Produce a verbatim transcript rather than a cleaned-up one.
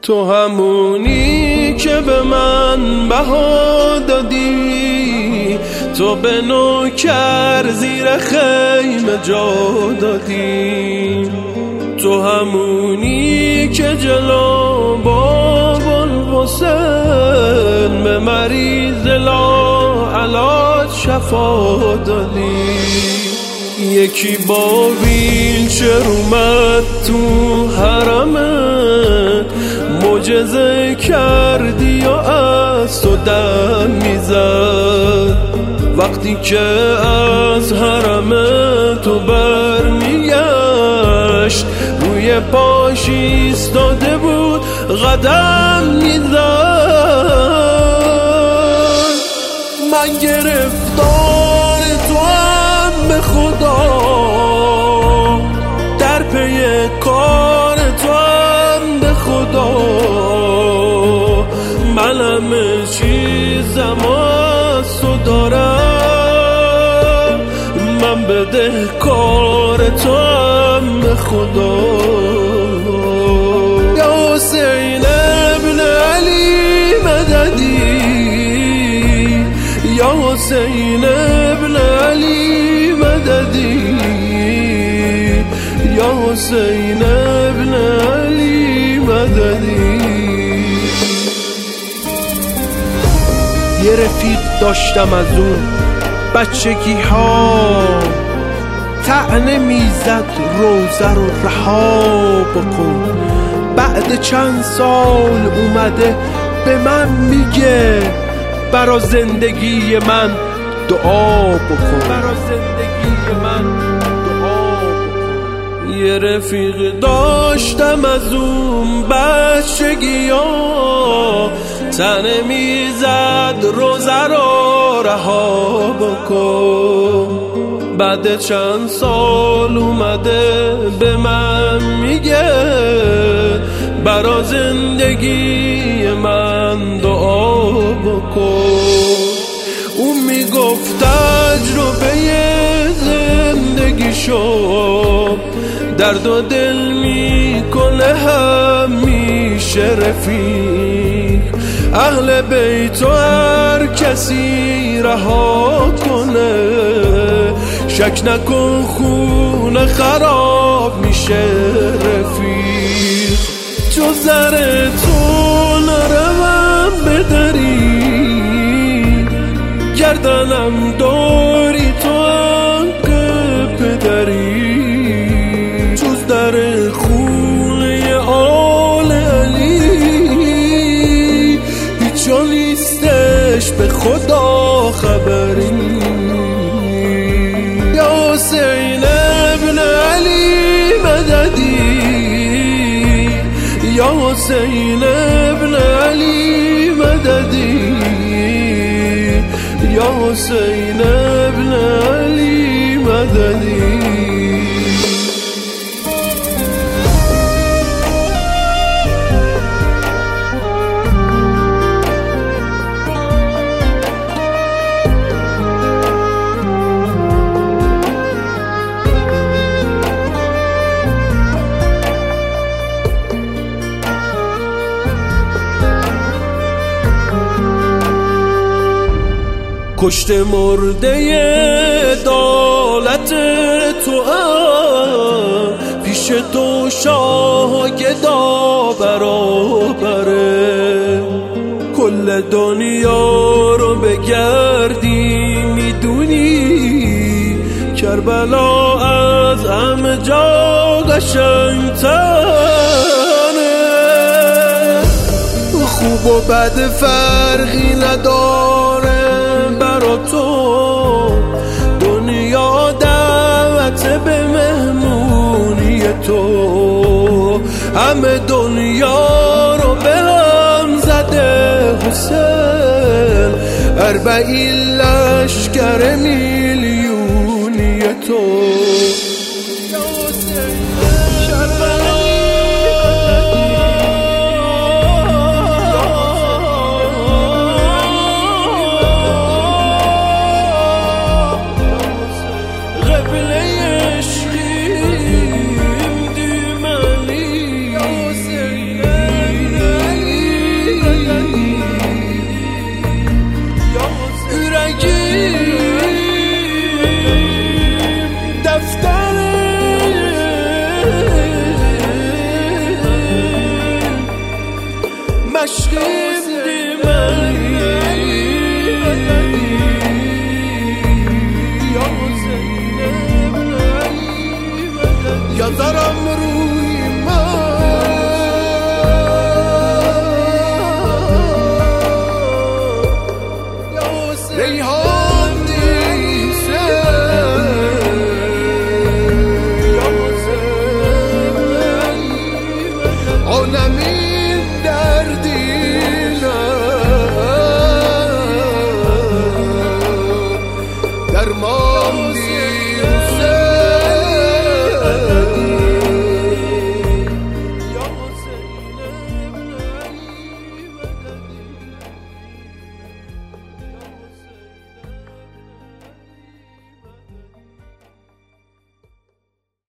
تو همونی که به من بها دادی، تو به نوکر زیر خیمه جا دادی، تو همونی که جلو باب الحسین به مریض لا علاج شفا دادی. یکی با ویلچر اومد تو حرمت، معجزه کردی و از تو دم میزد. وقتی که از حرم تو برمیگشت، روی پاش ایستاده بود قدم میزد. من گرفتار تو هم به خدا، در پی کار تو هم به خدا. من همه چیزم از تو دارم، من بدهکار تو هم به خدا. یا حسین ابن علی مددی، یا حسین ابن علی مددی، یا حسین ابن علی مددی. یه رفیق داشتم از اون بچگی ها، طعنه میزد روزه رو رها بکن. بعد چند سال اومده به من میگه برا زندگی من دعا بکن، برا زندگی من دعا بکن. یه رفیق داشتم از اون بچگی ها، طعنه میزد روزه رو رها بکن. بعد چند سال اومده به من میگه برا زندگی من دعا بکن. اون میگفت تجربه زندگیشو درد و دل میکنه همیشه رفیق. اهل بیت و هر کسی رها کنه، شک نکن خونه خراب میشه رفیق. جو زر تو نروم بدری، گردنم داری تو انقه پدری. جز در خونه آل علی هیچ جا نیستش به خدا خبری. یا حسین ابن علی مددی، یا حسین ابن علی مددی، یا حسین ابن علی مددی. کشت مرده عدالت تو هم، پیش تو شاه گدا برابره. کل دنیا رو بگردی میدونی کربلا از همه جا قشنگ‌تره. خوب و بد فرقی نداره برا تو، دنیا دعوت به مهمونی تو. همه دنیا رو به هم زده حسین، اربعین لشکر میلیونی تو. عشقیم دی منی عشقیم دیمری یا زارم رو